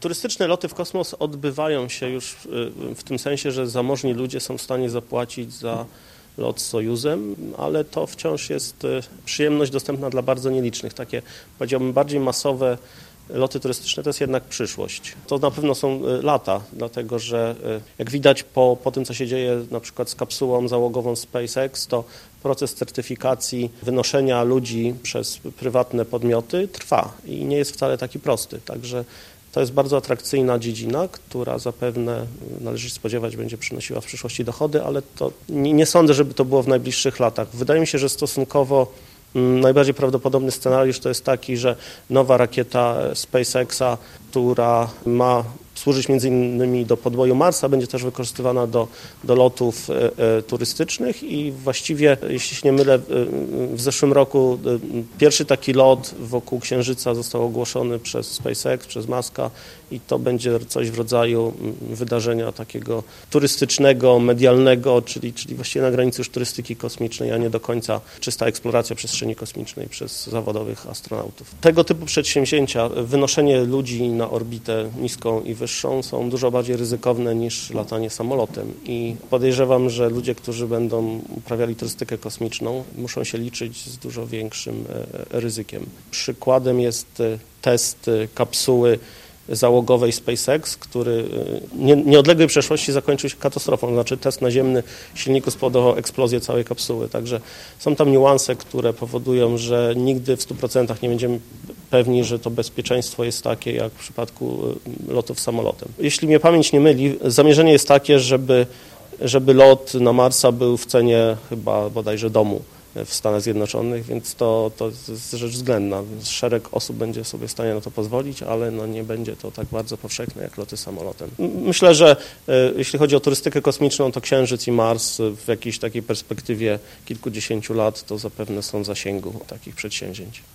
Turystyczne loty w kosmos odbywają się już w tym sensie, że zamożni ludzie są w stanie zapłacić za lot z Sojuzem, ale to wciąż jest przyjemność dostępna dla bardzo nielicznych. Takie, powiedziałbym, bardziej masowe loty turystyczne to jest jednak przyszłość. To na pewno są lata, dlatego że jak widać po tym, co się dzieje na przykład z kapsułą załogową SpaceX, to proces certyfikacji wynoszenia ludzi przez prywatne podmioty trwa i nie jest wcale taki prosty. Także to jest bardzo atrakcyjna dziedzina, która zapewne, należy się spodziewać, będzie przynosiła w przyszłości dochody, ale to nie sądzę, żeby to było w najbliższych latach. Wydaje mi się, że stosunkowo najbardziej prawdopodobny scenariusz to jest taki, że nowa rakieta SpaceXa, która ma służyć między innymi do podboju Marsa, będzie też wykorzystywana do lotów turystycznych i właściwie, jeśli się nie mylę, w zeszłym roku pierwszy taki lot wokół Księżyca został ogłoszony przez SpaceX, przez Muska i to będzie coś w rodzaju wydarzenia takiego turystycznego, medialnego, czyli właściwie na granicy już turystyki kosmicznej, a nie do końca czysta eksploracja przestrzeni kosmicznej przez zawodowych astronautów. Tego typu przedsięwzięcia, wynoszenie ludzi na orbitę niską i wyższą, są dużo bardziej ryzykowne niż latanie samolotem i podejrzewam, że ludzie, którzy będą uprawiali turystykę kosmiczną, muszą się liczyć z dużo większym ryzykiem. Przykładem jest test kapsuły załogowej SpaceX, który w nieodległej przeszłości zakończył się katastrofą, to znaczy test naziemny silniku spowodował eksplozję całej kapsuły, także są tam niuanse, które powodują, że nigdy w 100% nie będziemy pewni, że to bezpieczeństwo jest takie jak w przypadku lotów samolotem. Jeśli mnie pamięć nie myli, zamierzenie jest takie, żeby lot na Marsa był w cenie chyba bodajże domu w Stanach Zjednoczonych, więc to jest rzecz względna. Szereg osób będzie sobie w stanie na to pozwolić, ale nie będzie to tak bardzo powszechne jak loty samolotem. Myślę, że jeśli chodzi o turystykę kosmiczną, to Księżyc i Mars w jakiejś takiej perspektywie kilkudziesięciu lat to zapewne są w zasięgu takich przedsięwzięć.